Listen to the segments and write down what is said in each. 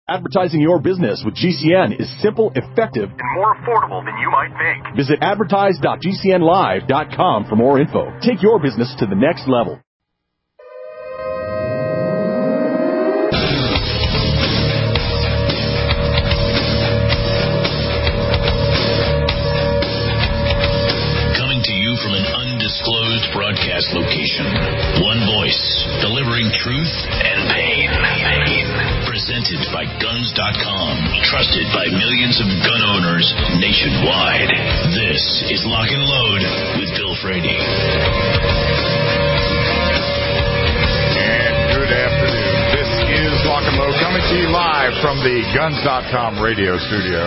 Advertising your business with GCN is simple, effective, and more affordable than you might think. Visit advertise.gcnlive.com for more info. Take your business to the next level. Coming to you from an undisclosed broadcast location. One voice, delivering truth and pain. Presented by Guns.com. Trusted by millions of gun owners nationwide. This is Lock and Load with Bill Frady. And good afternoon. This is Lock and Load coming to you live from the Guns.com radio studio.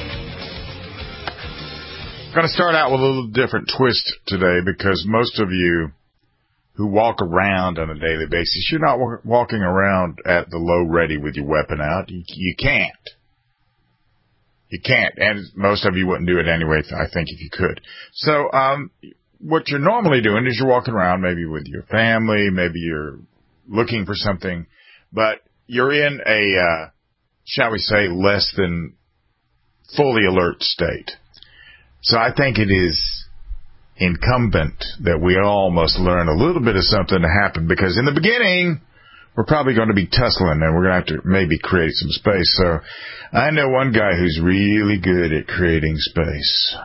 I'm going to start out with a little different twist today because most of you who walk around on a daily basis, you're not walking around at the low ready with your weapon out. You can't. You can't. And most of you wouldn't do it anyway, I think, if you could. So what you're normally doing is you're walking around maybe with your family, maybe you're looking for something, but you're in a, shall we say, less than fully alert state. So I think it is incumbent that we all must learn a little bit of something to happen, because in the beginning we're probably going to be tussling and we're going to have to maybe create some space. So I know one guy who's really good at creating space.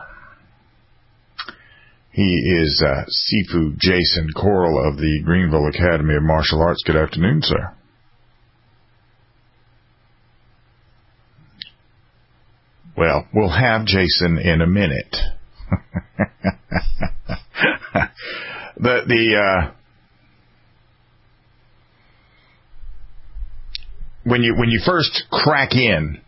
He is Sifu Jason Coral of the Greenville Academy of Martial Arts. Good afternoon, sir. Well, we'll have Jason in a minute. When you first crack in,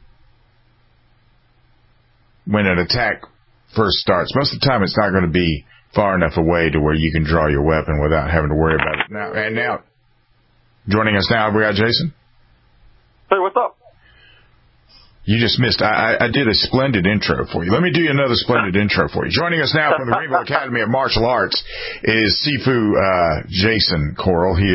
when an attack first starts, most of the time it's not going to be far enough away to where you can draw your weapon without having to worry about it. Now, joining us now, we got Jason. Hey, what's up? You just missed. I did a splendid intro for you. Let me do you another splendid intro for you. Joining us now from the Greenville Academy of Martial Arts is Sifu Jason Coral. He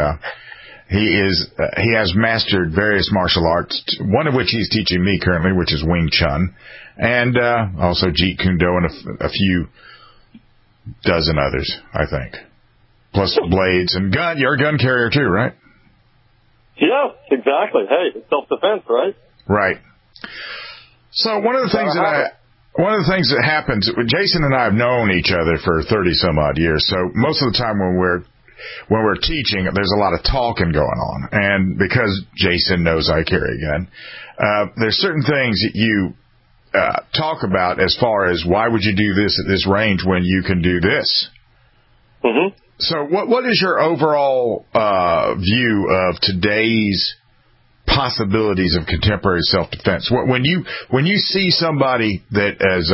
has mastered various martial arts, one of which he's teaching me currently, which is Wing Chun, and also Jeet Kune Do and a few dozen others, I think, plus blades and gun. You're a gun carrier too, right? Yeah, exactly. Hey, it's self-defense, right? Right. So one of the things that happens, Jason and I have known each other for 30 some odd years. So most of the time when we're teaching, there's a lot of talking going on. And because Jason knows I carry a gun, there's certain things that you talk about as far as why would you do this at this range when you can do this? Mm-hmm. So what is your overall view of today's possibilities of contemporary self-defense? When you see somebody that is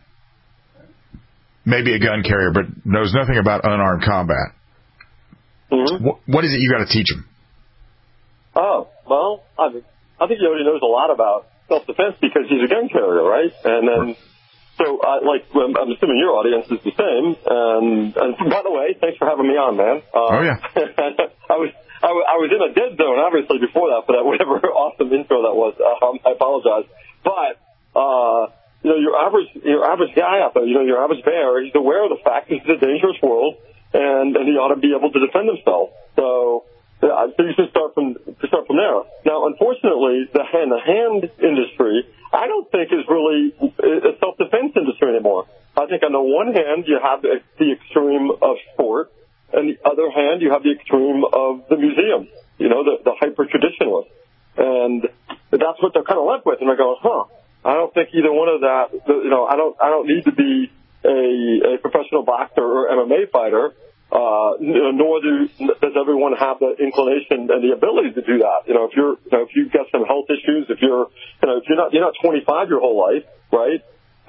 maybe a gun carrier but knows nothing about unarmed combat, mm-hmm. what is it you got to teach them? Oh, well, I think he already knows a lot about self-defense because he's a gun carrier, right? And then, so I'm assuming your audience is the same. And by the way, thanks for having me on, man. Oh yeah. I was in a dead zone, obviously, before that, for that whatever awesome intro that was. I apologize. But, your average guy out there, your average bear, he's aware of the fact this is a dangerous world, and he ought to be able to defend himself. So you should start from there. Now, unfortunately, the hand industry, I don't think is really a self-defense industry anymore. I think on the one hand, you have the extreme of sport. On the other hand, you have the extreme of the museum, the hyper-traditionalist. And that's what they're kind of left with. And I go, I don't think either one of that, I don't need to be a professional boxer or MMA fighter, nor does everyone have the inclination and the ability to do that. If you've got some health issues, if you're not 25 your whole life, right?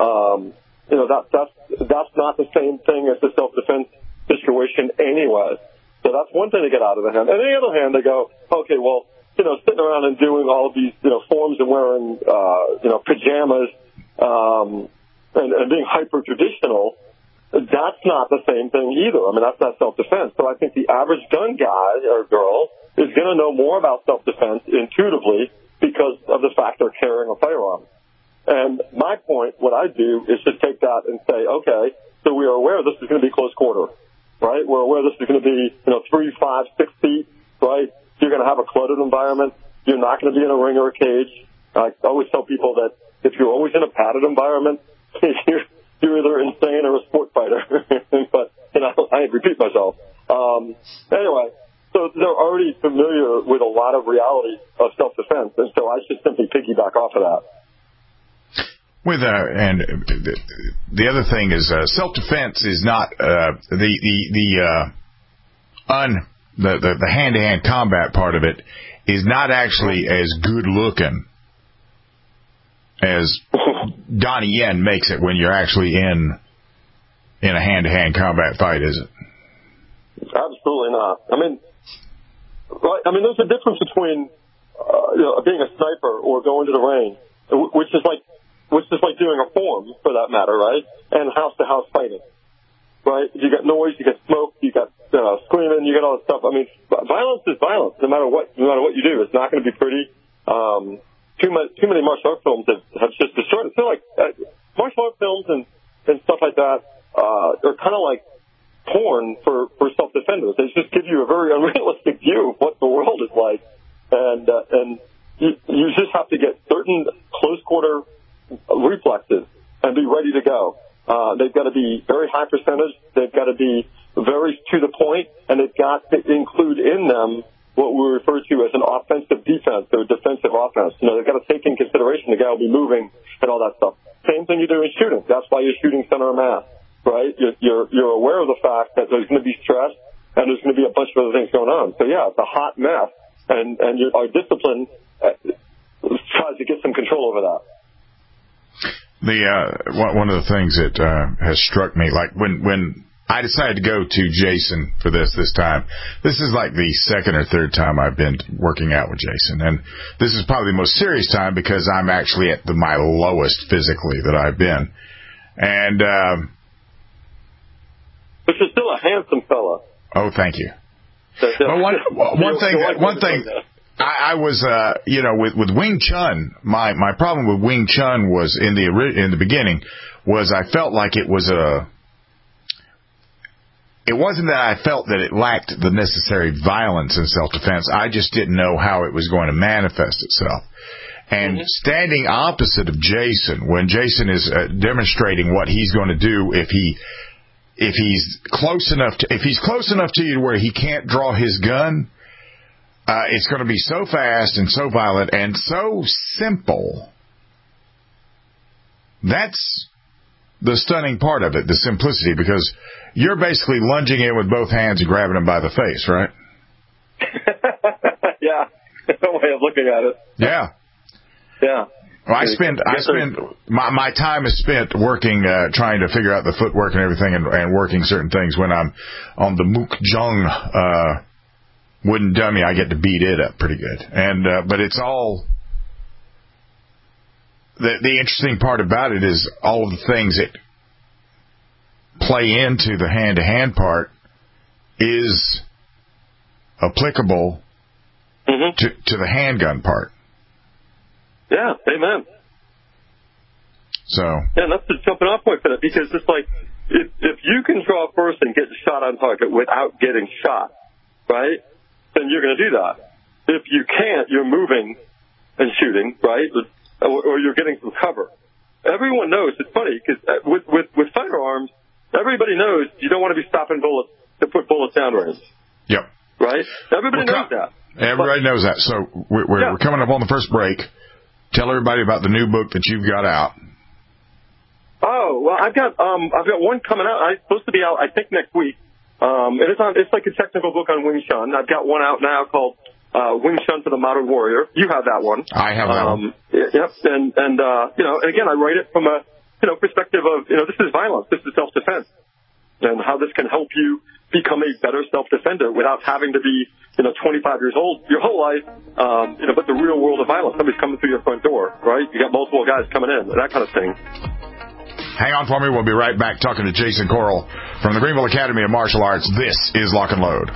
That's not the same thing as the self-defense situation anyway. So that's one thing to get out of the hand. And on the other hand, they go, okay, well, sitting around and doing all of these, forms and wearing, pajamas, and being hyper-traditional, that's not the same thing either. I mean, that's not self-defense. So I think the average gun guy or girl is going to know more about self-defense intuitively because point, what I do is just take that and say, okay, so we are aware this is going to be close quarter, right? We're aware this is going to be, 3, 5, 6 feet, right? You're going to have a cluttered environment. You're not going to be in a ring or a cage. I always tell people that if you're always in a padded environment, you're either insane or a sport fighter. But, I repeat myself. Anyway, so they're already familiar with a lot of realities of self-defense, and so I just simply piggyback off of that. With and the other thing is self-defense is not the hand-to-hand combat part of it is not actually as good looking as Donnie Yen makes it when you're actually in a hand-to-hand combat fight, is it? Absolutely not. There's a difference between being a sniper or going to the range, which is like doing a form, for that matter, right? And house-to-house fighting, right? You got noise, you got smoke, you got screaming, you got all that stuff. Violence is violence, no matter what you do. It's not going to be pretty. Too many martial art films have just destroyed it. So martial art films and stuff like that are kind of like porn for self-defenders. They just give you a very unrealistic view of what the world is like, and you just have to get certain close quarter reflexes and be ready to go. They've got to be very high percentage. They've got to be very to the point, and they've got to include in them what we refer to as an offensive defense or defensive offense. They've got to take in consideration the guy will be moving and all that stuff. Same thing you do in shooting. That's why you're shooting center of mass, right? You're aware of the fact that there's going to be stress and there's going to be a bunch of other things going on. So yeah, it's a hot mess, and our discipline tries to get some control over that. One of the things that has struck me, like when I decided to go to Jason for this time. This is like the second or third time I've been working out with Jason. And this is probably the most serious time because I'm actually at my lowest physically that I've been. And but you're still a handsome fella. Oh, thank you. But one thing I was, with Wing Chun, my problem with Wing Chun was in the beginning was I felt like it wasn't that I felt that it lacked the necessary violence in self-defense. I just didn't know how it was going to manifest itself. And standing opposite of Jason, when Jason is demonstrating what he's going to do if he's close enough to you where he can't draw his gun, it's going to be so fast and so violent and so simple. That's the stunning part of it, the simplicity, because you're basically lunging in with both hands and grabbing him by the face, right? Yeah, no way of looking at it. Yeah. Yeah. Well, I spend my time is spent working, trying to figure out the footwork and everything, and working certain things. When I'm on the Mook Jung wooden dummy, I get to beat it up pretty good. And but it's all the interesting part about it is all of the things that play into the hand-to-hand part is applicable to the handgun part. Yeah, amen. So. Yeah, and that's the jumping off point for that, because it's like, if you can draw first and get shot on target without getting shot, right, then you're going to do that. If you can't, you're moving and shooting, right, or you're getting some cover. Everyone knows, it's funny, because with firearms, everybody knows you don't want to be stopping bullets to put bullets down range. Yep. Right? Everybody knows that. Everybody knows that. So we're coming up on the first break. Tell everybody about the new book that you've got out. Oh, well, I've got one coming out. It's supposed to be out, I think, next week. It's like a technical book on Wing Chun. I've got one out now called Wing Chun for the Modern Warrior. You have that one. I have that one. Yep. And again, I write it from a, perspective of, this is violence. This is self-defense. And how this can help you become a better self-defender without having to be, 25 years old your whole life, but the real world of violence. Somebody's coming through your front door, right? You got multiple guys coming in, that kind of thing. Hang on for me. We'll be right back talking to Jason Corll from the Greenville Academy of Martial Arts. This is Lock and Load.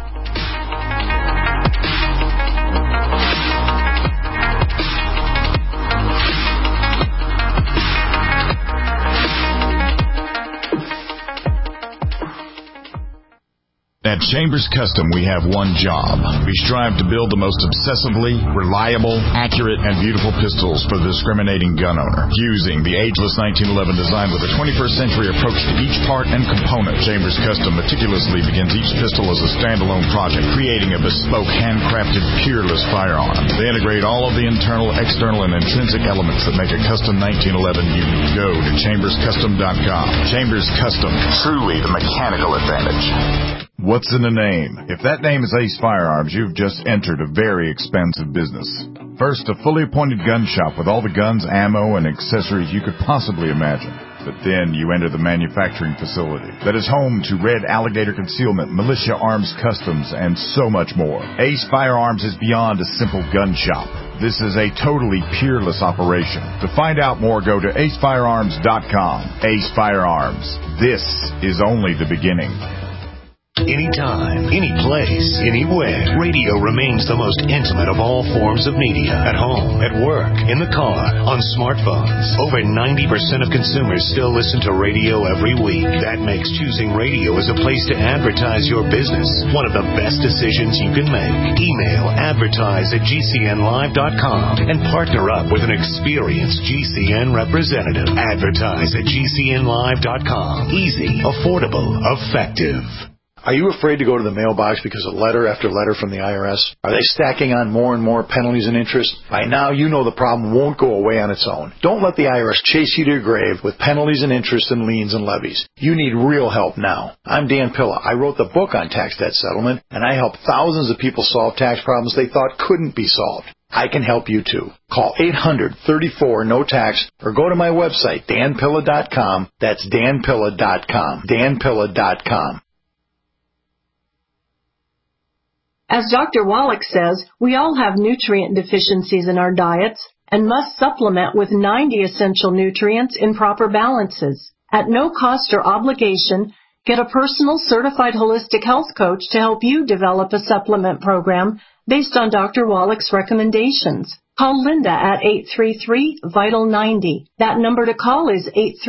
At Chambers Custom, we have one job. We strive to build the most obsessively, reliable, accurate, and beautiful pistols for the discriminating gun owner, using the ageless 1911 design with a 21st century approach to each part and component. Chambers Custom meticulously begins each pistol as a standalone project, creating a bespoke, handcrafted, peerless firearm. They integrate all of the internal, external, and intrinsic elements that make a custom 1911 unique. Go to chamberscustom.com. Chambers Custom, truly the mechanical advantage. What's in a name? If that name is Ace Firearms, you've just entered a very expensive business. First, a fully appointed gun shop with all the guns, ammo, and accessories you could possibly imagine. But then you enter the manufacturing facility that is home to Red Alligator Concealment, Militia Arms Customs, and so much more. Ace Firearms is beyond a simple gun shop. This is a totally peerless operation. To find out more, go to acefirearms.com. Ace Firearms. This is only the beginning. Anytime, any place, anywhere, radio remains the most intimate of all forms of media. At home, at work, in the car, on smartphones. Over 90% of consumers still listen to radio every week. That makes choosing radio as a place to advertise your business one of the best decisions you can make. Email advertise@gcnlive.com and partner up with an experienced GCN representative. Advertise at gcnlive.com. Easy, affordable, effective. Are you afraid to go to the mailbox because of letter after letter from the IRS? Are they stacking on more and more penalties and interest? By now, you know the problem won't go away on its own. Don't let the IRS chase you to your grave with penalties and interest and liens and levies. You need real help now. I'm Dan Pilla. I wrote the book on tax debt settlement, and I help thousands of people solve tax problems they thought couldn't be solved. I can help you too. Call 800-34-NO-TAX or go to my website, danpilla.com. That's danpilla.com. danpilla.com. As Dr. Wallach says, we all have nutrient deficiencies in our diets and must supplement with 90 essential nutrients in proper balances. At no cost or obligation, get a personal certified holistic health coach to help you develop a supplement program based on Dr. Wallach's recommendations. Call Linda at 833-VITAL-90. That number to call is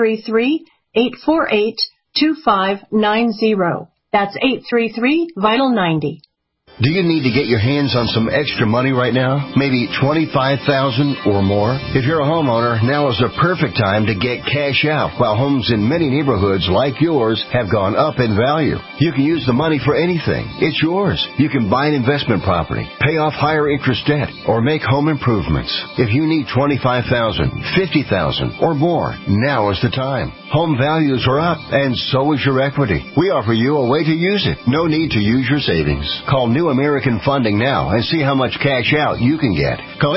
833-848-2590. That's 833-VITAL-90. Do you need to get your hands on some extra money right now? Maybe $25,000 or more? If you're a homeowner, now is the perfect time to get cash out while homes in many neighborhoods like yours have gone up in value. You can use the money for anything. It's yours. You can buy an investment property, pay off higher interest debt, or make home improvements. If you need $25,000, $50,000 or more, now is the time. Home values are up, and so is your equity. We offer you a way to use it. No need to use your savings. Call New American Funding now and see how much cash out you can get. Call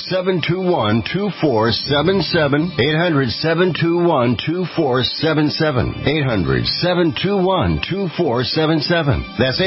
800-721-2477. 800-721-2477. 800-721-2477. That's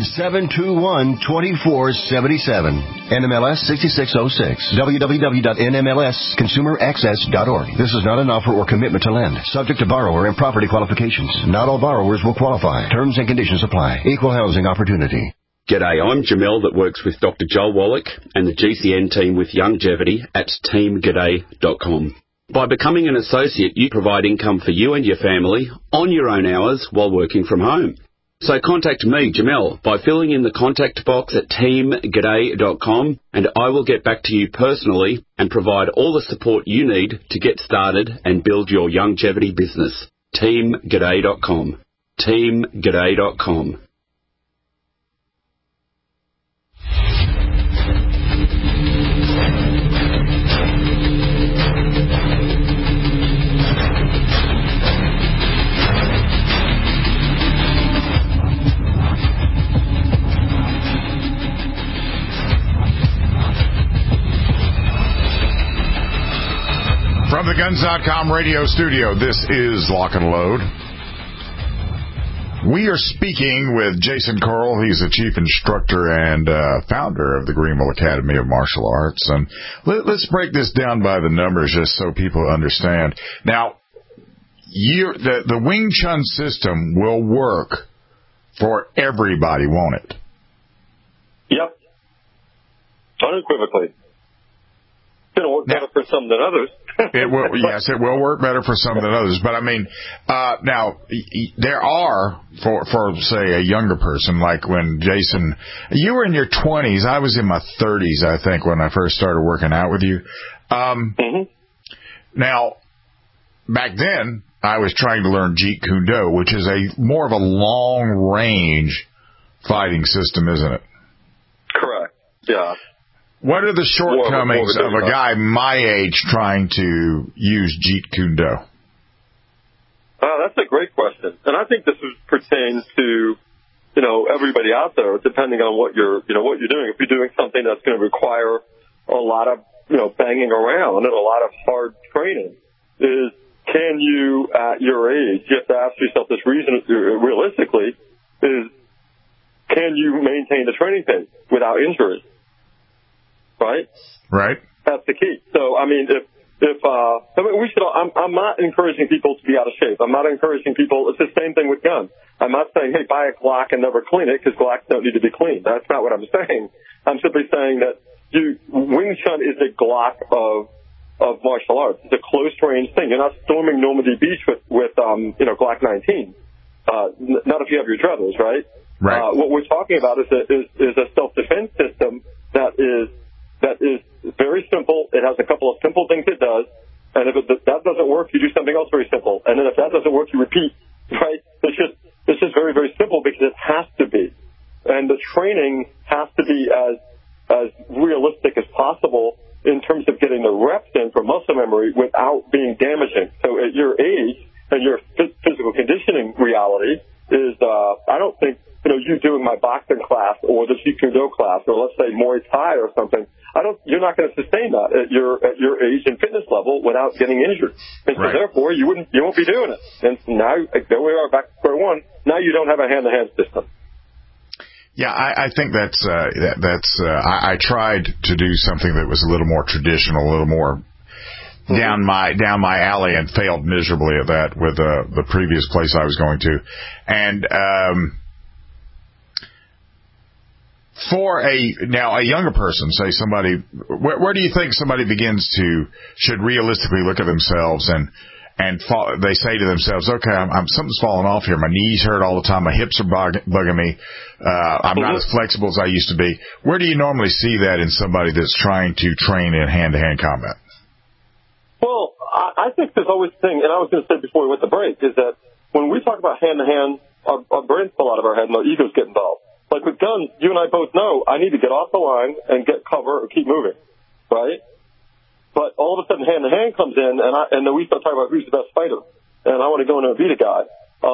800-721-2477. NMLS 6606. www.nmlsconsumeraccess.org. This is not an offer or commitment to lend. Subject to borrower and property qualifications. Not all borrowers will qualify. Terms and conditions apply. Equal housing opportunity. G'day, I'm Jamel that works with Dr. Joel Wallach and the GCN team with Longevity at teamg'day.com. By becoming an associate, you provide income for you and your family on your own hours while working from home. So contact me, Jamel, by filling in the contact box at teamg'day.com, and I will get back to you personally and provide all the support you need to get started and build your longevity business. teamg'day.com. teamg'day.com. From the Guns.com radio studio, this is Lock and Load. We are speaking with Jason Curl. He's the chief instructor and founder of the Greenville Academy of Martial Arts. And let's break this down by the numbers just so people understand. Now, the Wing Chun system will work for everybody, won't it? Yep. Unequivocally. It's going to work better for some than others. Yes, it will work better for some than others. But I mean, now there are for say a younger person, like when Jason, you were in your 20s, I was in my 30s, I think, when I first started working out with you. Now, back then, I was trying to learn Jeet Kune Do, which is more of a long range fighting system, isn't it? Correct. Yeah. What are the shortcomings of a guy my age trying to use Jeet Kune Do? That's a great question, and I think this pertains to everybody out there, depending on what you're doing. If you're doing something that's going to require a lot of banging around and a lot of hard training, can you at your age? You have to ask yourself this realistically: can you maintain the training pace without injury? Right. That's the key. So, I mean, I'm not encouraging people to be out of shape. I'm not encouraging people. It's the same thing with guns. I'm not saying, hey, buy a Glock and never clean it, because Glocks don't need to be cleaned. That's not what I'm saying. I'm simply saying that Wing Chun is a Glock of martial arts. It's a close range thing. You're not storming Normandy Beach with Glock 19. Not if you have your druthers, right? Right. What we're talking about is a self-defense system that is very simple. It has a couple of simple things it does, and if that doesn't work, you do something else very simple. And then if that doesn't work, you repeat. Right? It's just very, very simple, because it has to be, and the training has to be as realistic as possible in terms of getting the reps in for muscle memory without being damaging. So at your age and your physical conditioning reality is, I don't think you doing my boxing class or the Jeet Kune Do class, or let's say Muay Thai or something, you're not going to sustain that at your age and fitness level without getting injured. And so therefore you won't be doing it. And now there we are, back to square one. Now you don't have a hand-to-hand system. Yeah, I think that's I tried to do something that was a little more traditional, a little more down my alley, and failed miserably at that with the previous place I was going to. And for a younger person, say somebody, where do you think somebody should realistically look at themselves and they say to themselves, okay, something's falling off here. My knees hurt all the time. My hips are bugging me. I'm not as flexible as I used to be. Where do you normally see that in somebody that's trying to train in hand-to-hand combat? Well, I think there's always a thing, and I was going to say before we went to break, is that when we talk about hand-to-hand, our brains fall out of our head and our egos get involved. Like with guns, you and I both know I need to get off the line and get cover or keep moving, right? But all of a sudden hand-to-hand comes in, and then we start talking about who's the best fighter, and I want to go in and beat a guy.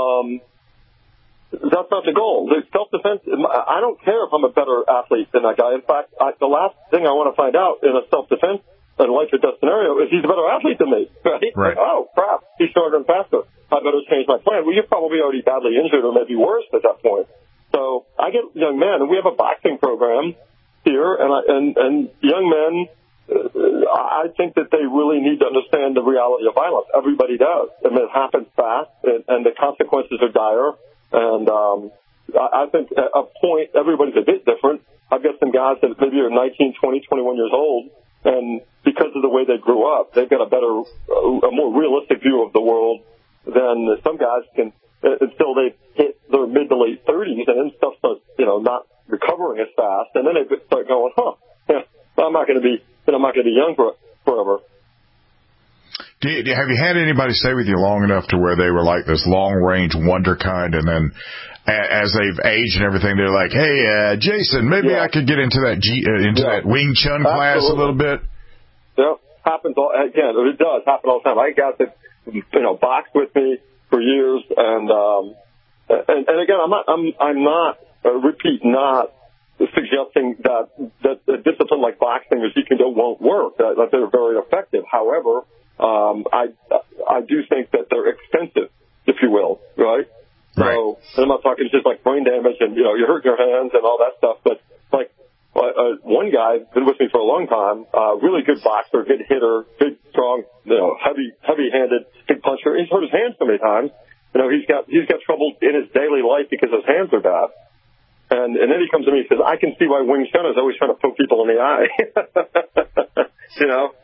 That's not the goal. The self-defense, I don't care if I'm a better athlete than that guy. In fact, the last thing I want to find out in a self-defense and life or death scenario is he's a better athlete than me, right? Right. Oh, crap, he's stronger and faster. I better change my plan. Well, you're probably already badly injured or maybe worse at that point. So I get young men, and we have a boxing program here, and young men, I think that they really need to understand the reality of violence. Everybody does. I mean, it happens fast, and the consequences are dire. And I think at a point, everybody's a bit different. I've got some guys that maybe are 19, 20, 21 years old, and because of the way they grew up, they've got a more realistic view of the world than some guys can, until they hit their mid to late 30s, and then stuff starts, not recovering as fast, and then they start going, I'm not going to be young forever. Have you had anybody stay with you long enough to where they were like this long-range wonder kind, and then as they've aged and everything, they're like, hey, Jason, maybe I could get into that Wing Chun class a little bit? Yeah, happens it does happen all the time. I got that, boxed with me for years, and again, I'm not suggesting that a discipline like boxing or Jeet Kune Do won't work, that they're very effective. However, I do think that they're expensive, if you will, right? So, and I'm not talking just like brain damage and, you hurt your hands and all that stuff, but like one guy been with me for a long time, really good boxer, good hitter, big, strong, heavy-handed, big puncher. He's hurt his hands so many times. He's got trouble in his daily life because his hands are bad. And then he comes to me and says, I can see why Wing Chun is always trying to poke people in the eye.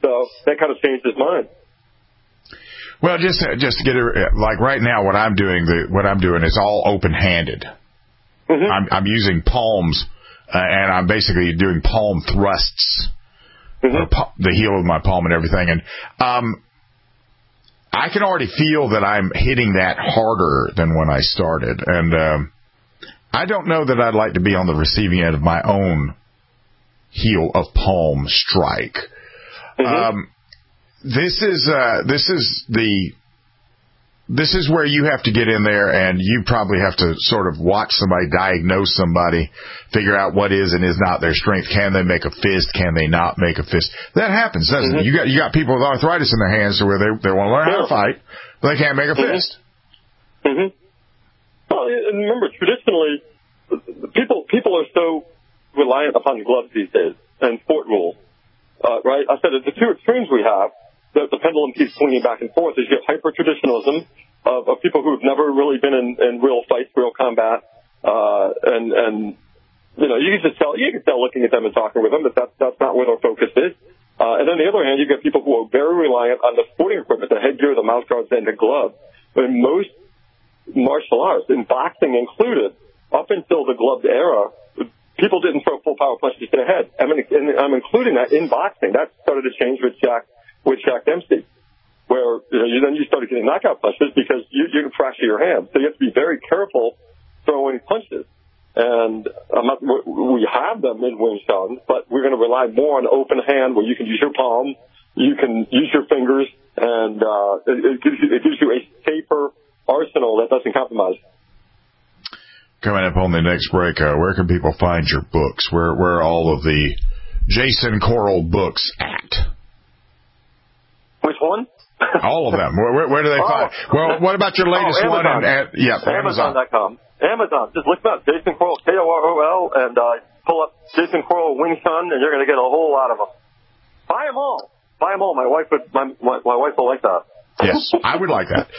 So that kind of changed his mind. Well, just to get it, like right now, what I'm doing is all open-handed. Mm-hmm. I'm using palms, and I'm basically doing palm thrusts, the heel of my palm and everything. And I can already feel that I'm hitting that harder than when I started. And I don't know that I'd like to be on the receiving end of my own heel of palm strike. Mm-hmm. This is where you have to get in there, and you probably have to sort of watch somebody, diagnose somebody, figure out what is and is not their strength. Can they make a fist? Can they not make a fist? That happens, doesn't it? You got people with arthritis in their hands where they want to learn how to fight, but they can't make a fist. Mm-hmm. Well, and remember, traditionally, people are so reliant upon gloves these days and sport rules, right? I said that the two extremes we have, the pendulum keeps swinging back and forth, is you have hyper-traditionalism of people who have never really been in real fights, real combat, and you know, you can tell looking at them and talking with them that that's not where their focus is. And on the other hand, you've got people who are very reliant on the sporting equipment, the headgear, the mouth guards, and the gloves. But in most martial arts, in boxing included, up until the gloved era, people didn't throw full power punches to the head. I mean, and I'm including that in boxing. That started to change with Jack Dempsey, where then you started getting knockout punches because you can fracture your hand. So you have to be very careful throwing punches. And we have them in Wing Chun, but we're going to rely more on open hand, where you can use your palm, you can use your fingers, and it gives you a safer arsenal that doesn't compromise. Coming up on the next break, where can people find your books? Where are all of the Jason Corll books at? Which one? All of them. Where do they find? Well, what about your latest one? Amazon.com. Amazon. Just look up Jason Corll, Korol, and pull up Jason Corll Wing Chun, and you're going to get a whole lot of them. Buy them all. Buy them all. My wife will like that. Yes, I would like that.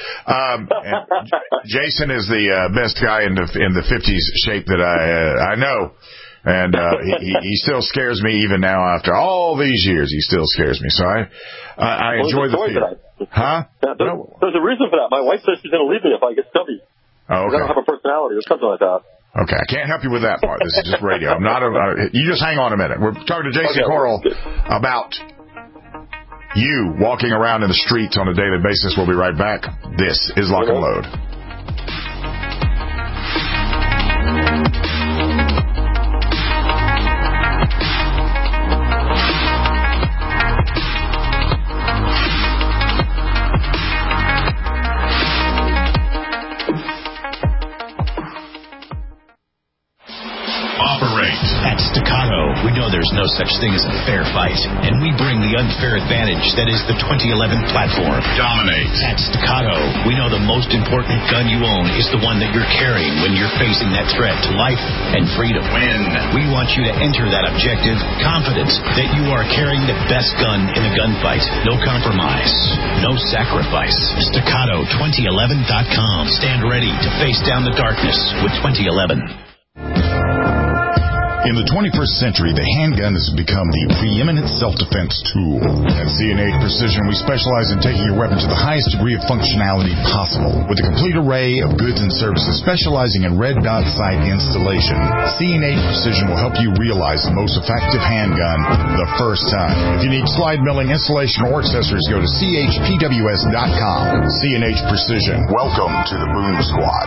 Jason is the best guy in the 50s shape that I know. And he still scares me even now after all these years. He still scares me. So I enjoy the fear. Huh? Yeah, there's a reason for that. My wife says she's going to leave me if I get stubby. Oh, okay. I don't have a personality or something like that. Okay, I can't help you with that part. This is just radio. I'm not. You just hang on a minute. We're talking to Jason Corll about you walking around in the streets on a daily basis. We'll be right back. This is Lock and Load. At Staccato, we know there's no such thing as a fair fight, and we bring the unfair advantage that is the 2011 platform. Dominate. At Staccato, we know the most important gun you own is the one that you're carrying when you're facing that threat to life and freedom. Win. We want you to enter that objective confident that you are carrying the best gun in the gunfight. No compromise. No sacrifice. Staccato2011.com. Stand ready to face down the darkness with 2011. In the 21st century, the handgun has become the preeminent self-defense tool. At C&H Precision, we specialize in taking your weapon to the highest degree of functionality possible. With a complete array of goods and services specializing in red dot sight installation, C&H Precision will help you realize the most effective handgun the first time. If you need slide milling, installation, or accessories, go to chpws.com. C&H Precision. Welcome to the Boom Squad.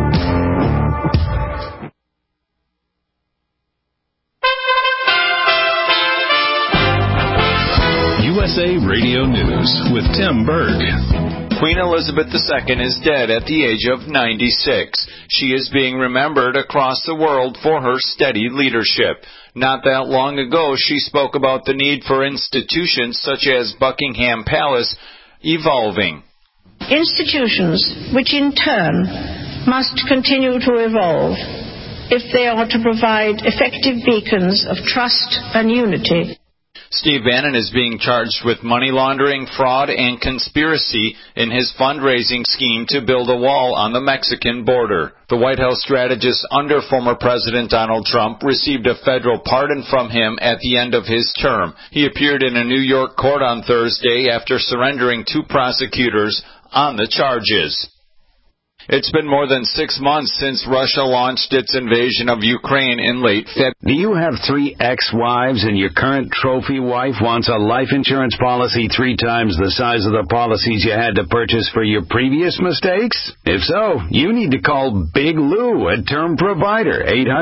USA Radio News with Tim Berg. Queen Elizabeth II is dead at the age of 96. She is being remembered across the world for her steady leadership. Not that long ago, she spoke about the need for institutions such as Buckingham Palace evolving. Institutions, which in turn must continue to evolve if they are to provide effective beacons of trust and unity. Steve Bannon is being charged with money laundering, fraud, and conspiracy in his fundraising scheme to build a wall on the Mexican border. The White House strategist under former President Donald Trump received a federal pardon from him at the end of his term. He appeared in a New York court on Thursday after surrendering to prosecutors on the charges. It's been more than 6 months since Russia launched its invasion of Ukraine in late February. Do you have 3 ex-wives and your current trophy wife wants a life insurance policy 3 times the size of the policies you had to purchase for your previous mistakes? If so, you need to call Big Lou at Term Provider,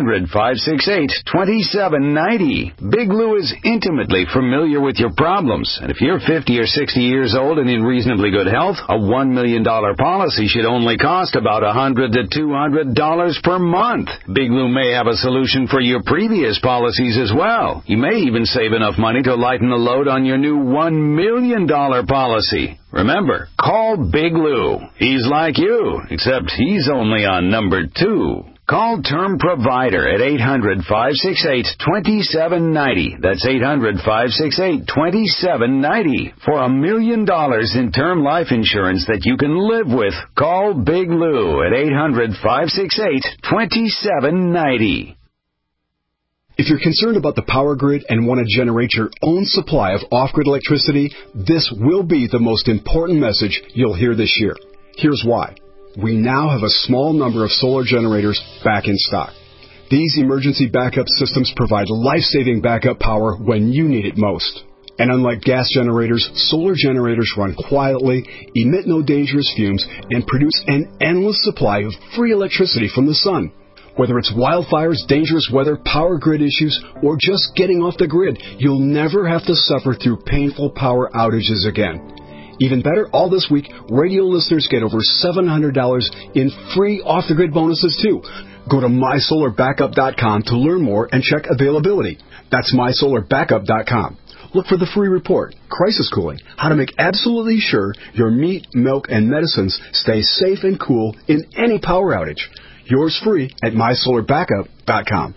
800-568-2790. Big Lou is intimately familiar with your problems, and if you're 50 or 60 years old and in reasonably good health, a $1 million policy should only cost about $100 to $200 per month. Big Lou may have a solution for your previous policies as well. You may even save enough money to lighten the load on your new $1 million policy. Remember, call Big Lou. He's like you, except he's only on number 2. Call Term Provider at 800-568-2790. That's 800-568-2790 for $1 million in term life insurance that you can live with. Call Big Lou at 800-568-2790. If you're concerned about the power grid and want to generate your own supply of off-grid electricity, this will be the most important message you'll hear this year. Here's why. We now have a small number of solar generators back in stock. These emergency backup systems provide life-saving backup power when you need it most. And unlike gas generators, solar generators run quietly, emit no dangerous fumes, and produce an endless supply of free electricity from the sun. Whether it's wildfires, dangerous weather, power grid issues, or just getting off the grid, you'll never have to suffer through painful power outages again. Even better, all this week, radio listeners get over $700 in free off-the-grid bonuses, too. Go to MySolarBackup.com to learn more and check availability. That's MySolarBackup.com. Look for the free report, Crisis Cooling, how to make absolutely sure your meat, milk, and medicines stay safe and cool in any power outage. Yours free at MySolarBackup.com.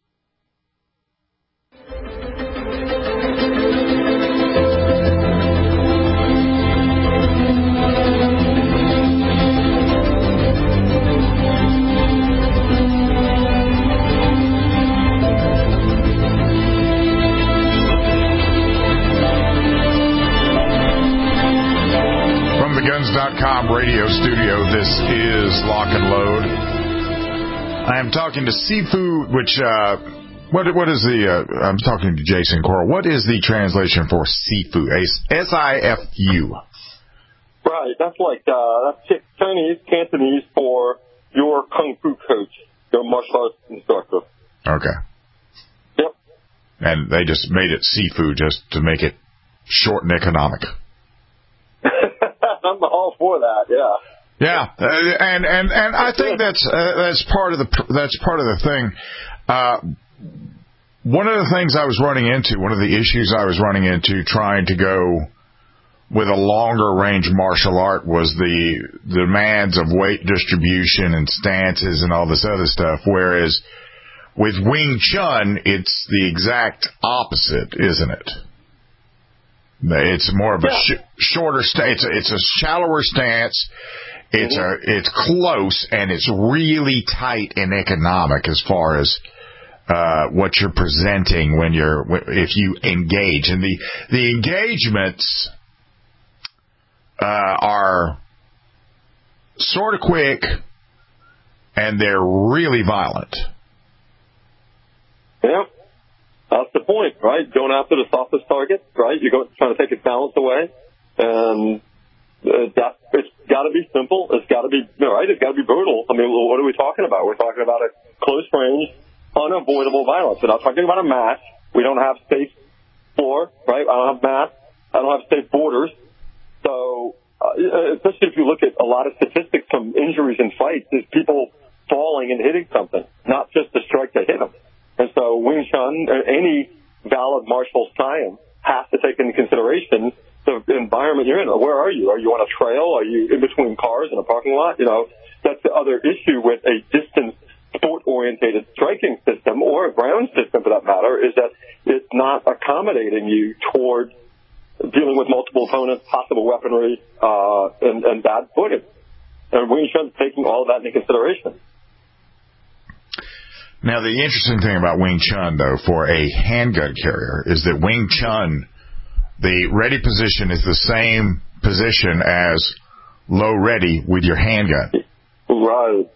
Guns.com radio studio. This is Lock and Load. I am talking to Sifu, which what is the? I'm talking to Jason Coral. What is the translation for Sifu? S-I-F-U. Right. That's like that's Chinese, Cantonese for your kung fu coach, your martial arts instructor. Okay. Yep. And they just made it Sifu just to make it short and economic. I'm all for that. Yeah. Yeah, and I think that's part of the thing. One of the things I was running into, one of the issues I was running into trying to go with a longer range martial art was the demands of weight distribution and stances and all this other stuff. Whereas with Wing Chun, it's the exact opposite, isn't it? It's more of a shorter stance. It's a shallower stance. It's close, and it's really tight and economic as far as what you're presenting if you engage. And the engagements are sort of quick, and they're really violent. Yeah. That's the point, right? Going after the softest target, right? You're trying to take its balance away, and it's got to be simple. It's got to be right. It's got to be brutal. I mean, what are we talking about? We're talking about a close range, unavoidable violence. We're not talking about a match. We don't have safe floor, right? I don't have mats. I don't have safe borders. So, especially if you look at a lot of statistics from injuries and fights, is people falling and hitting something, not just the strike to hit them. And so Wing Chun, or any valid martial science, has to take into consideration the environment you're in. Where are you? Are you on a trail? Are you in between cars in a parking lot? That's the other issue with a distance sport orientated striking system, or a ground system for that matter, is that it's not accommodating you toward dealing with multiple opponents, possible weaponry, and bad footing. And Wing Chun's taking all of that into consideration. Now, the interesting thing about Wing Chun, though, for a handgun carrier, is that Wing Chun, the ready position is the same position as low ready with your handgun. Right.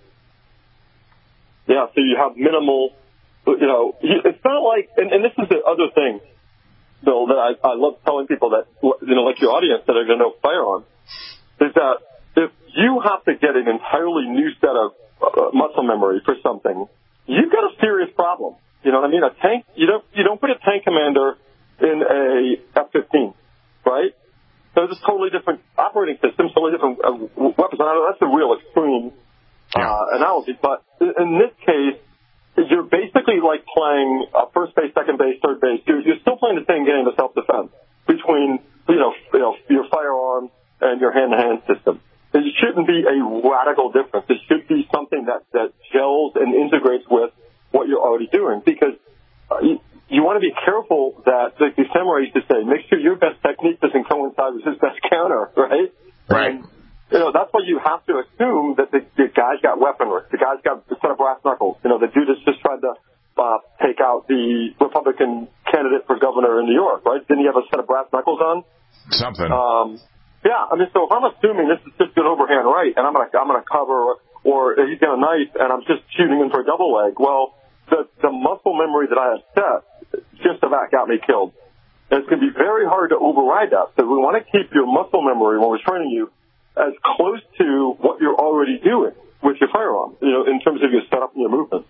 Yeah, so you have minimal, it's not like, and this is the other thing, Bill, that I love telling people that, like your audience that are going to know firearms, is that if you have to get an entirely new set of muscle memory for something, you've got a serious problem. You know what I mean? A tank, you don't put a tank commander in a F-15, right? So it's a totally different operating system, totally different weapons. I know that's a real extreme analogy, but in this case, you're basically like playing first base, second base, third base. You're still playing the same game of self-defense between your firearm and your hand-to-hand system. It shouldn't be a radical difference. It should be something that gels and integrates with what you're already doing, because you want to be careful that, like the samurai used to say, make sure your best technique doesn't coincide with his best counter, right? Right. And, that's why you have to assume that the guy's got weaponry. The guy's got a set of brass knuckles. The dude that's just tried to take out the Republican candidate for governor in New York, right? Didn't he have a set of brass knuckles on? Something. Yeah, I mean, so if I'm assuming this is just an overhand right, and I'm gonna cover, or he's got a knife, and I'm just shooting him for a double leg, well, the muscle memory that I have set just about got me killed. And it's going to be very hard to override that. So we want to keep your muscle memory when we're training you as close to what you're already doing with your firearm, in terms of your setup and your movement.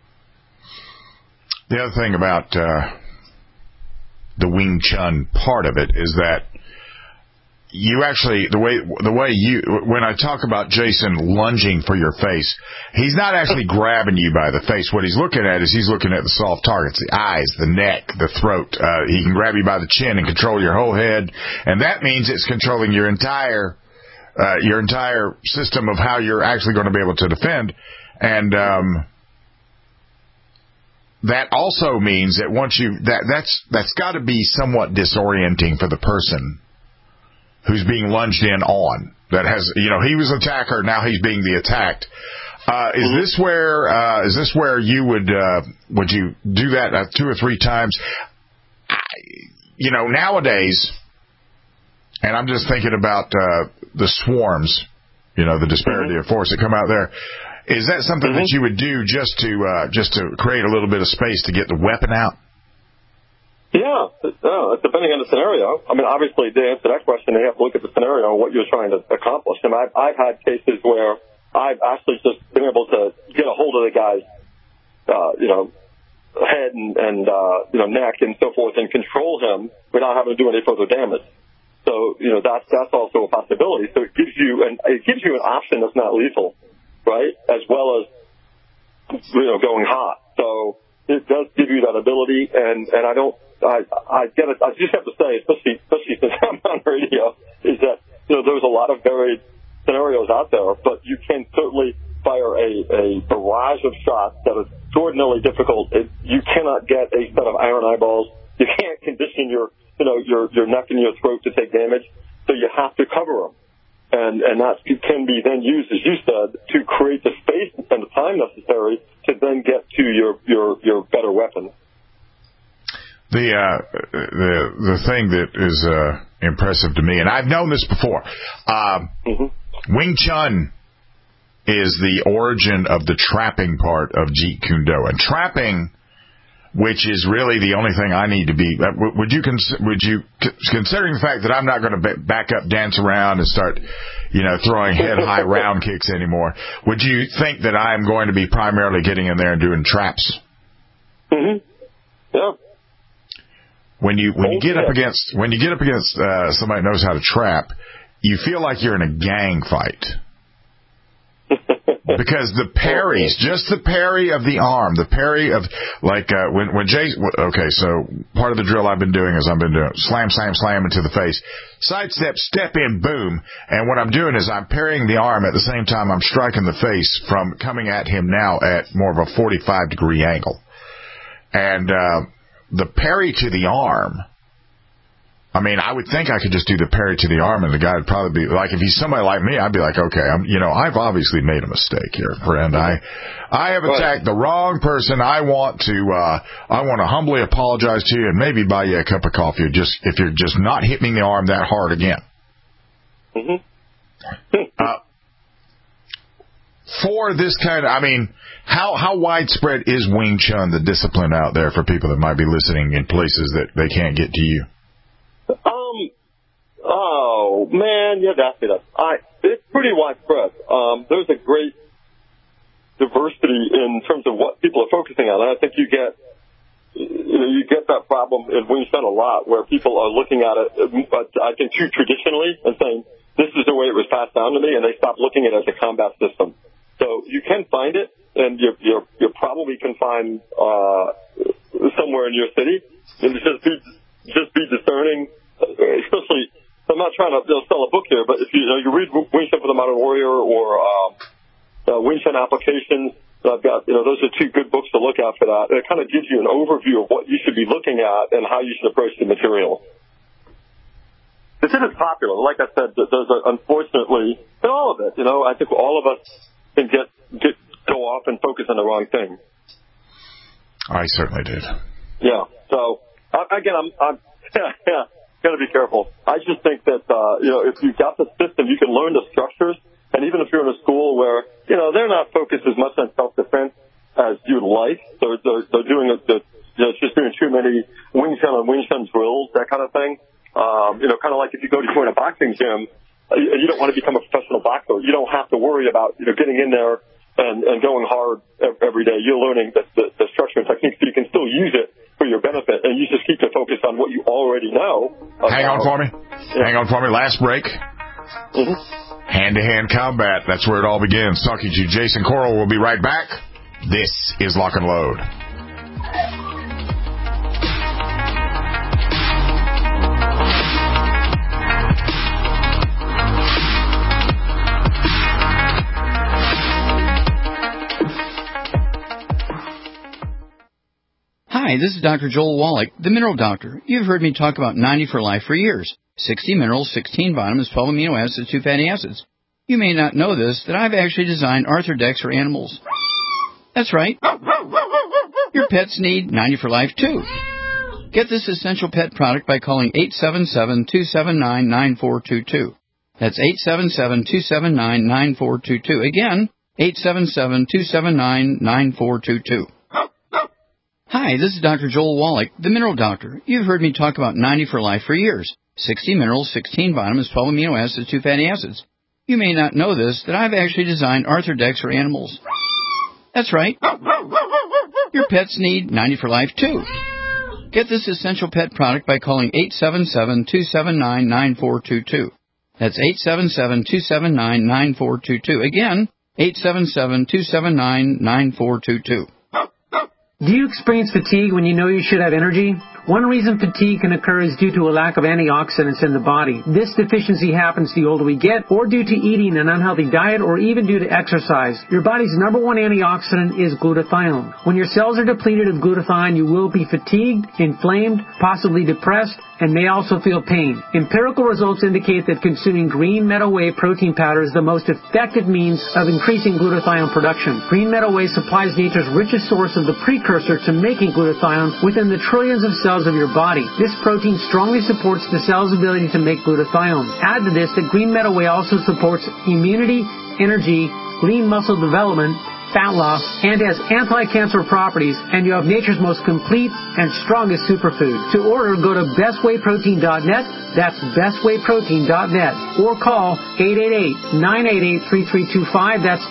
The other thing about the Wing Chun part of it is that you actually, the way when I talk about Jason lunging for your face, he's not actually grabbing you by the face. What he's looking at is he's looking at the soft targets, the eyes, the neck, the throat. He can grab you by the chin and control your whole head, and that means it's controlling your entire system of how you're actually going to be able to defend. And that also means that once that's got to be somewhat disorienting for the person who's being lunged in on. That has, he was the attacker, now he's being the attacked. Is this where you would you do that 2 or 3 times? Nowadays, and I'm just thinking about the swarms, the disparity of force that come out there. Is that something that you would do just to create a little bit of space to get the weapon out? Yeah, depending on the scenario. I mean, obviously, to answer that question, you have to look at the scenario and what you're trying to accomplish. And I've had cases where I've actually just been able to get a hold of the guy's, head and neck and so forth, and control him without having to do any further damage. So, that's also a possibility. So it gives you an option that's not lethal, right? As well as, going hot. So it does give you that ability, and I just have to say, especially since I'm on radio, is that, there's a lot of varied scenarios out there, but you can certainly fire a barrage of shots that is extraordinarily difficult. You cannot get a set of iron eyeballs. You can't condition your neck and your throat to take damage, so you have to cover them. And that can be then used, as you said, to create the space and the time necessary to then get to your better weapon. The thing that is impressive to me, and I've known this before, Wing Chun is the origin of the trapping part of Jeet Kune Do. And trapping, which is really the only thing I need to be, would you considering the fact that I'm not going to back up, dance around, and start, throwing head-high round kicks anymore, would you think that I'm going to be primarily getting in there and doing traps? Mm-hmm. Yeah. When you get up against somebody who knows how to trap, you feel like you're in a gang fight. Because the parries, just the parry of the arm, the parry of, like, when Jay, okay, so part of the drill I've been doing is slam, slam, slam into the face. Sidestep, step in, boom. And what I'm doing is I'm parrying the arm at the same time I'm striking the face from coming at him now at more of a 45-degree angle. And the parry to the arm, I mean, I would think I could just do the parry to the arm, and the guy would probably be like, if he's somebody like me, I'd be like, okay, I've obviously made a mistake here, friend. I have attacked the wrong person. I want to humbly apologize to you and maybe buy you a cup of coffee if you're just not hitting the arm that hard again. For this kind of, I mean, how widespread is Wing Chun, the discipline out there for people that might be listening in places that they can't get to you? Oh man, you have to ask me that. It's pretty widespread. There's a great diversity in terms of what people are focusing on. And I think you get that problem in Wing Chun a lot, where people are looking at it, but I think too traditionally, and saying this is the way it was passed down to me, and they stop looking at it as a combat system. So you can find it, and you probably can find somewhere in your city. And just be discerning, especially. I'm not trying to sell a book here, but if you read Wing Chun for the Modern Warrior or Wing Chun Applications, I've got those are two good books to look at for that. It kind of gives you an overview of what you should be looking at and how you should approach the material. This isn't popular, like I said. There's unfortunately in all of it. I think all of us can go off and focus on the wrong thing. I certainly did. Yeah. So again, I'm got to be careful. I just think that, if you've got the system, you can learn the structures. And even if you're in a school where, they're not focused as much on self-defense as you'd like, they're doing just doing too many Wing Chun and Wing Chun drills, that kind of thing. Kind of like if you go to join a boxing gym, you don't want to become a professional boxer. You don't have to worry about, getting in there and going hard every day. You're learning the structure and technique, so you can still use it for your benefit, and you just keep to focus on what you already know. Hang on for me. Last break. Hand-to-hand combat. That's where it all begins. Talking to Jason Coral. We'll be right back. This is Lock and Load. Hi, this is Dr. Joel Wallach, the Mineral Doctor. You've heard me talk about 90 for Life for years. 60 minerals, 16 vitamins, 12 amino acids, 2 fatty acids. You may not know this, that I've actually designed Arthrodex for animals. That's right. Your pets need 90 for Life too. Get this essential pet product by calling 877-279-9422. That's 877-279-9422. Again, 877-279-9422. Hi, this is Dr. Joel Wallach, the Mineral Doctor. You've heard me talk about 90 for Life for years. 60 minerals, 16 vitamins, 12 amino acids, 2 fatty acids. You may not know this, that I've actually designed Arthrodex for animals. That's right. Your pets need 90 for Life too. Get this essential pet product by calling 877-279-9422. That's 877-279-9422. Again, 877-279-9422. Do you experience fatigue when you know you should have energy? One reason fatigue can occur is due to a lack of antioxidants in the body. This deficiency happens the older we get, or due to eating an unhealthy diet, or even due to exercise. Your body's number one antioxidant is glutathione. When your cells are depleted of glutathione, you will be fatigued, inflamed, possibly depressed, and may also feel pain. Empirical results indicate that consuming green meadow whey protein powder is the most effective means of increasing glutathione production. Green meadow whey supplies nature's richest source of the precursor to making glutathione within the trillions of cells of your body. This protein strongly supports the cell's ability to make glutathione. Add to this that green meadow whey also supports immunity, energy, lean muscle development, fat loss, and has anti-cancer properties, and you have nature's most complete and strongest superfood. To order, go to bestwayprotein.net, that's bestwayprotein.net, or call 888-988-3325, that's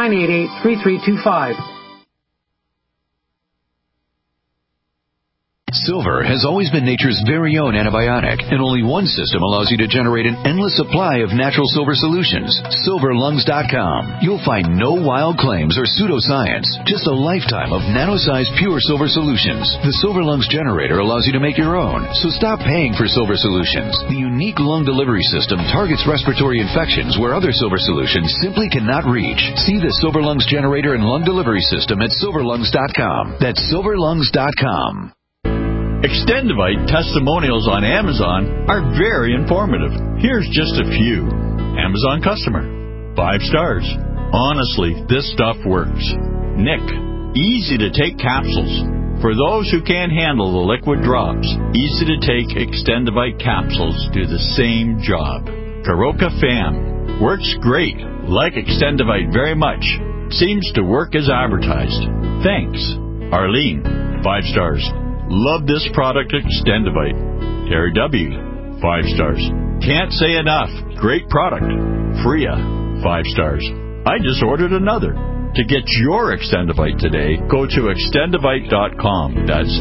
888-988-3325. Silver has always been nature's very own antibiotic, and only one system allows you to generate an endless supply of natural silver solutions. SilverLungs.com. You'll find no wild claims or pseudoscience, just a lifetime of nano-sized pure silver solutions. The Silver Lungs generator allows you to make your own, so stop paying for silver solutions. The unique lung delivery system targets respiratory infections where other silver solutions simply cannot reach. See the Silver Lungs generator and lung delivery system at SilverLungs.com. That's SilverLungs.com. Extendivite testimonials on Amazon are very informative. Here's just a few. Amazon customer. 5 stars. Honestly, this stuff works. Nick. Easy to take capsules. For those who can't handle the liquid drops, easy to take Extendivite capsules do the same job. Karoka Fam. Works great. Like Extendivite very much. Seems to work as advertised. Thanks. Arlene. 5 stars. Love this product, Extendivite. Terry W. 5 stars. Can't say enough. Great product. Freya. 5 stars. I just ordered another. To get your Extendivite today, go to extendivite.com. That's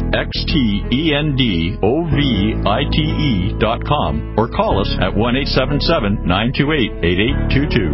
XTENDOVITE.com or call us at 1-877-928-8822.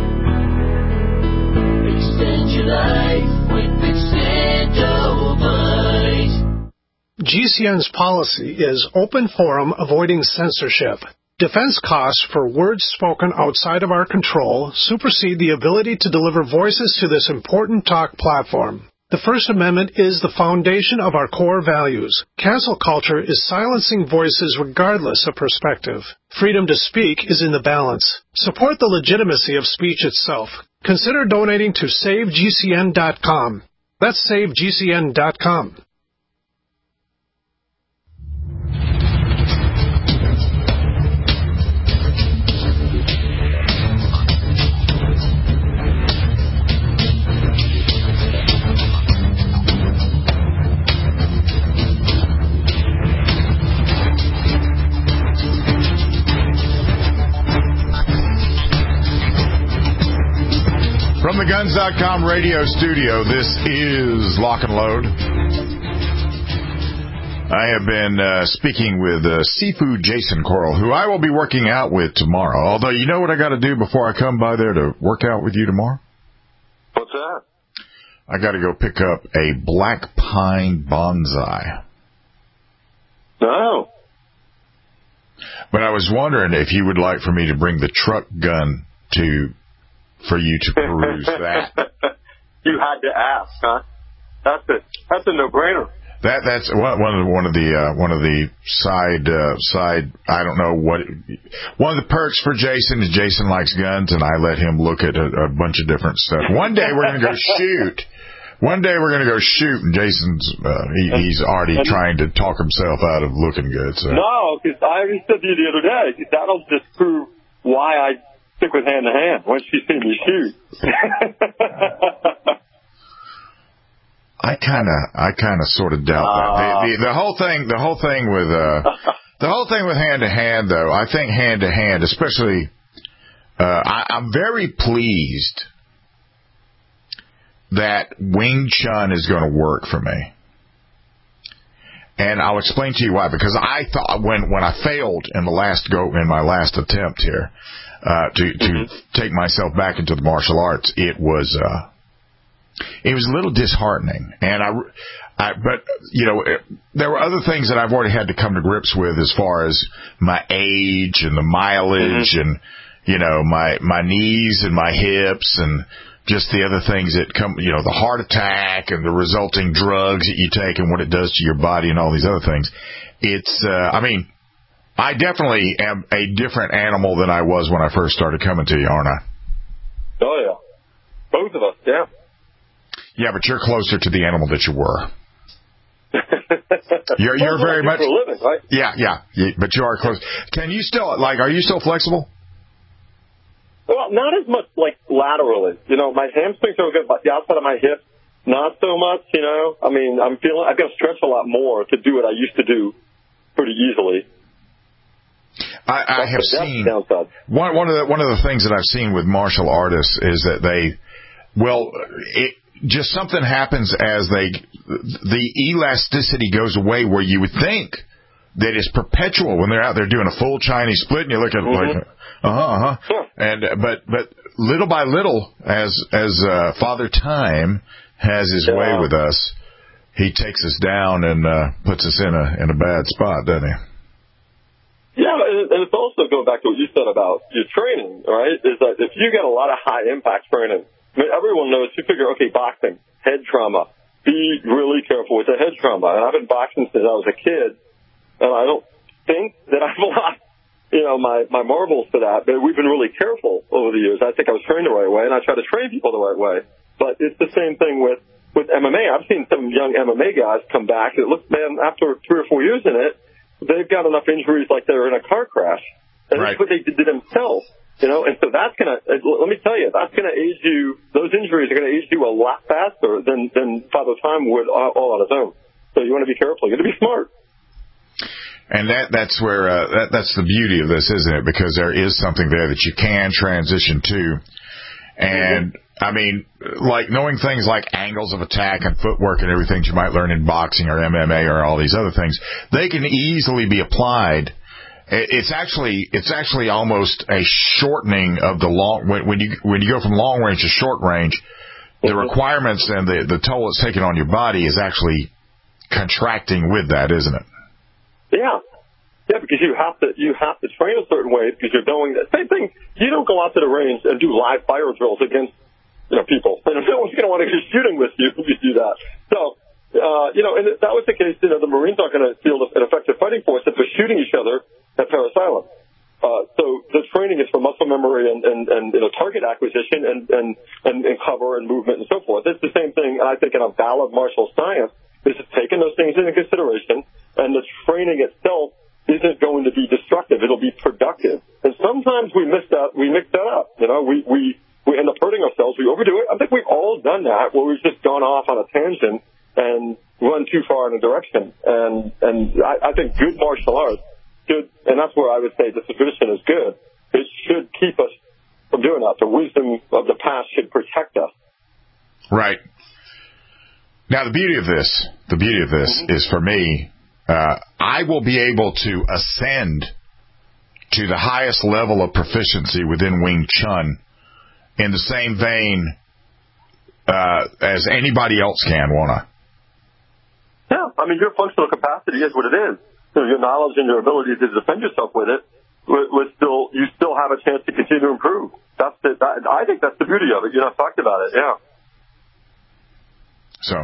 Extend your life with Extendovite. GCN's policy is open forum, avoiding censorship. Defense costs for words spoken outside of our control supersede the ability to deliver voices to this important talk platform. The First Amendment is the foundation of our core values. Cancel culture is silencing voices regardless of perspective. Freedom to speak is in the balance. Support the legitimacy of speech itself. Consider donating to SaveGCN.com. That's SaveGCN.com. From the Guns.com radio studio, this is Lock and Load. I have been speaking with Seafood Jason Coral, who I will be working out with tomorrow. Although, you know what I got to do before I come by there to work out with you tomorrow? What's that? I got to go pick up a black pine bonsai. Oh. But I was wondering if you would like for me to bring the truck gun for you to peruse that. You had to ask, huh? That's a no-brainer. That's one of the side I don't know what one of the perks for Jason is Jason likes guns, and I let him look at a bunch of different stuff. One day we're gonna go shoot. And Jason's he's already trying to talk himself out of looking good. So. No, because I said to you the other day, that'll just prove why I stick with hand to hand once you see me shoot. I kind of sort of doubt that. The whole thing with hand to hand, though, I think hand to hand, especially, I'm very pleased that Wing Chun is going to work for me. And I'll explain to you why. Because I thought when I failed in my last attempt here to take myself back into the martial arts, it was a little disheartening. And but you know, there were other things that I've already had to come to grips with as far as my age and the mileage and you know my knees and my hips and just the other things that come, you know, the heart attack and the resulting drugs that you take and what it does to your body and all these other things. It's, I mean, I definitely am a different animal than I was when I first started coming to you, aren't I? Oh, yeah. Both of us, yeah. Yeah, but you're closer to the animal that you were. You're very much. For a living, right? Yeah, but you are close. Can you still, are you still flexible? Well, not as much laterally. You know, my hamstrings are good, but the outside of my hip, not so much, you know. I mean, I've got to stretch a lot more to do what I used to do pretty easily. I have seen one of the things that I've seen with martial artists is that just something happens as the elasticity goes away where you would think that it's perpetual when they're out there doing a full Chinese split, and you look at it like, and but little by little, as Father Time has his way with us, he takes us down and puts us in a bad spot, doesn't he? Yeah, and it's also going back to what you said about your training, right? Is that if you get a lot of high impact training, I mean, everyone knows, you figure, okay, boxing, head trauma, be really careful with the head trauma. And I've been boxing since I was a kid, and I don't think that I've lost, my marbles for that, but we've been really careful over the years. I think I was trained the right way, and I try to train people the right way. But it's the same thing with MMA. I've seen some young MMA guys come back, and it looks, man, after 3 or 4 years in it, they've got enough injuries like they were in a car crash. And that's what they did to themselves, and so that's going to, let me tell you, that's going to age you, those injuries are going to age you a lot faster than Father Time would all on his own. So you want to be careful. You got to be smart. And that's where, that's the beauty of this, isn't it? Because there is something there that you can transition to. And, I mean, like knowing things like angles of attack and footwork and everything you might learn in boxing or MMA or all these other things, they can easily be applied. It's actually almost a shortening of the long, when you go from long range to short range, the requirements and the toll it's taking on your body is actually contracting with that, isn't it? Yeah. Yeah, because you have to train a certain way because you're going, same thing, you don't go out to the range and do live fire drills against people. And if no one's going to want to be shooting with you if you do that. So, and if that was the case, the Marines aren't going to field an effective fighting force if they're shooting each other at Parris Island. So the training is for muscle memory and target acquisition and cover and movement and so forth. It's the same thing, I think, in a valid martial science. This is taking those things into consideration, and the training itself isn't going to be destructive. It'll be productive. And sometimes we mix that up. We end up hurting ourselves. We overdo it. I think we've all done that, where we've just gone off on a tangent and run too far in a direction. And I think good martial arts should, and that's where I would say the tradition is good. It should keep us from doing that. The wisdom of the past should protect us. Right. Now, the beauty of this is, for me, I will be able to ascend to the highest level of proficiency within Wing Chun in the same vein as anybody else can, won't I? Yeah, I mean, your functional capacity is what it is. Your knowledge and your ability to defend yourself with it, you still have a chance to continue to improve. I think that's the beauty of it. You're not talked about it, yeah. So,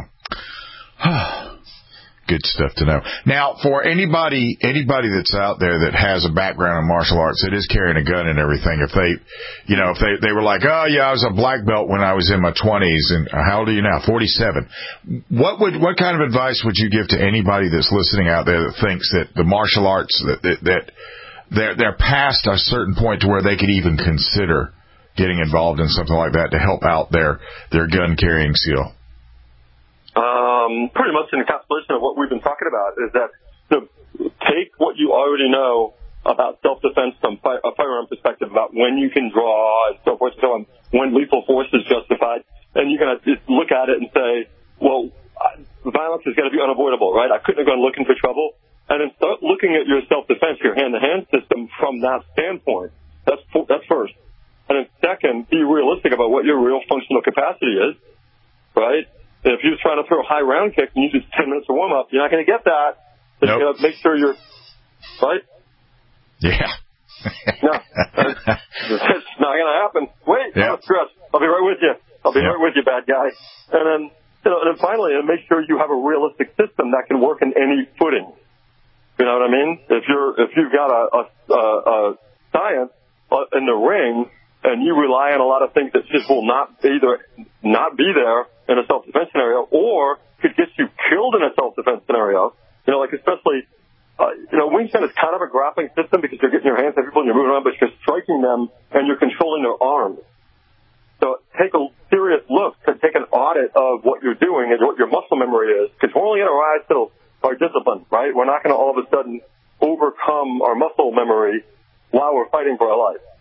good stuff to know. Now, for anybody that's out there that has a background in martial arts that is carrying a gun and everything, if they were like, oh yeah, I was a black belt when I was in my 20s, and how old are you now? 47. What kind of advice would you give to anybody that's listening out there that thinks that the martial arts that they're past a certain point to where they could even consider getting involved in something like that to help out their gun carrying skill? Pretty much an encapsulation of what we've been talking about is that take what you already know about self-defense from a firearm perspective, about when you can draw and so forth and so on, when lethal force is justified, and you're going to look at it and say, well, violence is going to be unavoidable, right? I couldn't have gone looking for trouble. And then start looking at your self-defense, your hand-to-hand system from that standpoint. That's first. And then second, be realistic about what your real functional capacity is, right? If you're trying to throw a high round kick and you do 10 minutes of warm-up, you're not going to get that. Nope. You got to make sure you're, right? Yeah. No. It's not going to happen. Wait, don't stress. I'll be right with you. Right with you, bad guy. And then, and then finally, make sure you have a realistic system that can work in any footing. You know what I mean? If you've got a science in the ring, and you rely on a lot of things that just will not either not be there in a self-defense scenario, or could get you killed in a self-defense scenario. Like especially, Wing Chun is kind of a grappling system because you're getting your hands on people and you're moving around, but you're striking them and you're controlling their arms. So take a serious look, take an audit of what you're doing and what your muscle memory is, because we're only going to rise to our discipline, right? We're not going to all of a sudden overcome our muscle memory while we're fighting for our life.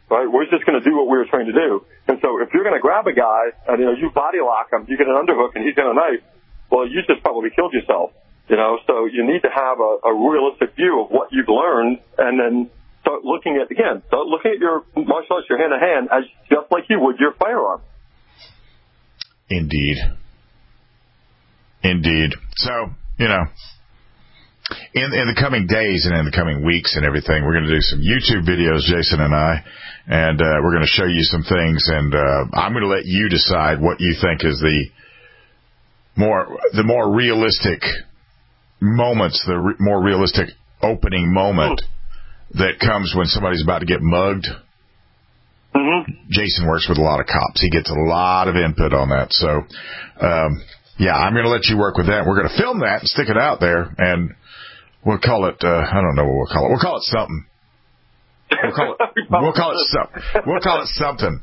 right? We're just going to do what we were trained to do. And so if you're going to grab a guy and, you body lock him, you get an underhook and he's got a knife, well, you just probably killed yourself, So you need to have a realistic view of what you've learned and then start looking at your martial arts, your hand-to-hand, as just like you would your firearm. Indeed. So, in the coming days and in the coming weeks and everything, we're going to do some YouTube videos, Jason and I, and we're going to show you some things, and I'm going to let you decide what you think is the more realistic moments, the more realistic opening moment that comes when somebody's about to get mugged. Mm-hmm. Jason works with a lot of cops. He gets a lot of input on that. So, I'm going to let you work with that. We're going to film that and stick it out there, and we'll call it, I don't know what we'll call it. We'll call it something. We'll call it something.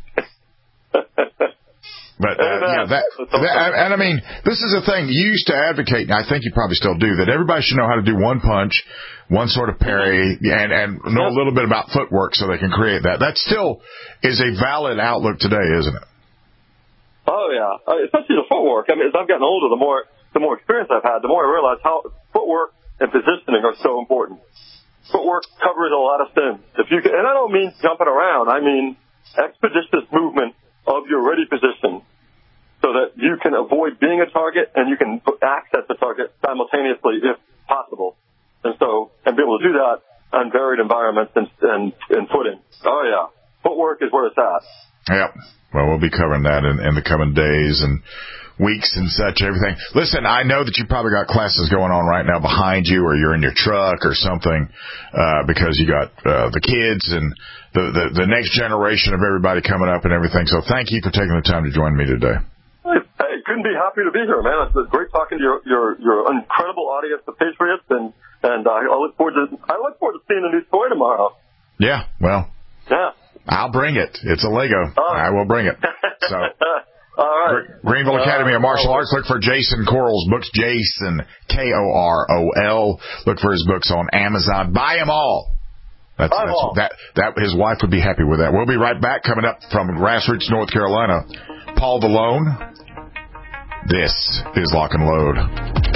But, and I mean, this is a thing you used to advocate, and I think you probably still do, that everybody should know how to do one punch, one sort of parry, and know a little bit about footwork so they can create that. That still is a valid outlook today, isn't it? Oh, yeah. Especially the footwork. I mean, as I've gotten older, the more experience I've had, the more I realize how footwork and positioning are so important. Footwork covers a lot of sins. And I don't mean jumping around. I mean expeditious movement of your ready position so that you can avoid being a target and you can access the target simultaneously if possible. And be able to do that on varied environments and footing. Oh, yeah. Footwork is where it's at. Yep. Well, we'll be covering that in the coming days and weeks and such, everything. Listen, I know that you probably got classes going on right now behind you, or you're in your truck or something, because you got the kids and the next generation of everybody coming up and everything. So thank you for taking the time to join me today. Hey, couldn't be happier to be here, man. It's great talking to your incredible audience of Patriots, and I look forward to seeing the new toy tomorrow. Yeah, well. Yeah. I'll bring it. It's a Lego. I will bring it. So, all right. Greenville Academy of Martial Arts. Look for Jason Corl's books. Jason, Korol. Look for his books on Amazon. Buy them all. That his wife would be happy with that. We'll be right back. Coming up from Grassroots, North Carolina, Paul Vallone. This is Lock and Load.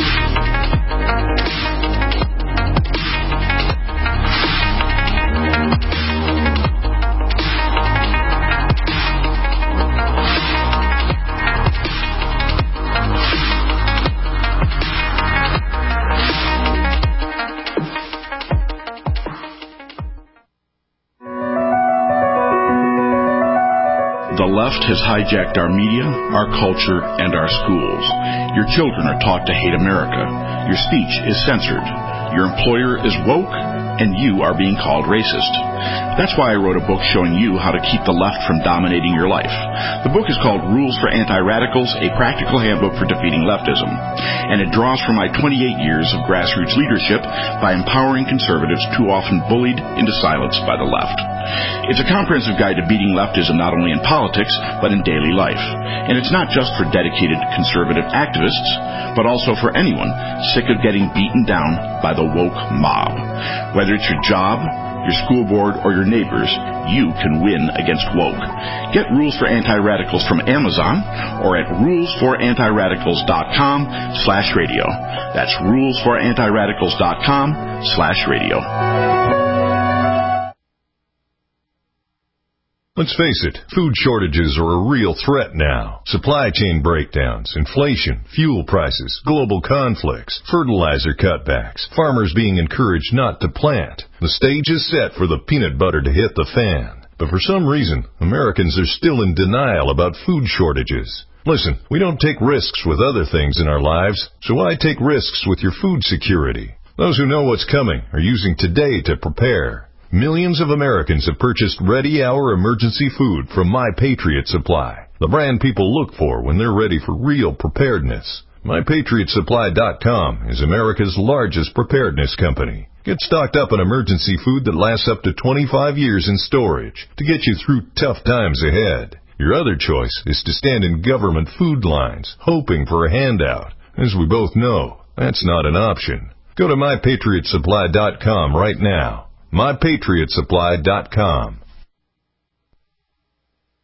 The left has hijacked our media, our culture, and our schools. Your children are taught to hate America. Your speech is censored. Your employer is woke, and you are being called racist. That's why I wrote a book showing you how to keep the left from dominating your life. The book is called Rules for Anti-Radicals, a practical handbook for defeating leftism. And it draws from my 28 years of grassroots leadership by empowering conservatives too often bullied into silence by the left. It's a comprehensive guide to beating leftism not only in politics, but in daily life. And it's not just for dedicated conservative activists, but also for anyone sick of getting beaten down by the woke mob. Whether it's your job, your school board, or your neighbors, you can win against woke. Get Rules for Anti-Radicals from Amazon or at rulesforantiradicals.com/radio. That's rulesforantiradicals.com/radio. Let's face it, food shortages are a real threat now. Supply chain breakdowns, inflation, fuel prices, global conflicts, fertilizer cutbacks, farmers being encouraged not to plant. The stage is set for the peanut butter to hit the fan. But for some reason, Americans are still in denial about food shortages. Listen, we don't take risks with other things in our lives, so why take risks with your food security? Those who know what's coming are using today to prepare. Millions of Americans have purchased ready-hour emergency food from My Patriot Supply, the brand people look for when they're ready for real preparedness. MyPatriotSupply.com is America's largest preparedness company. Get stocked up on emergency food that lasts up to 25 years in storage to get you through tough times ahead. Your other choice is to stand in government food lines, hoping for a handout. As we both know, that's not an option. Go to MyPatriotSupply.com right now. MyPatriotSupply.com.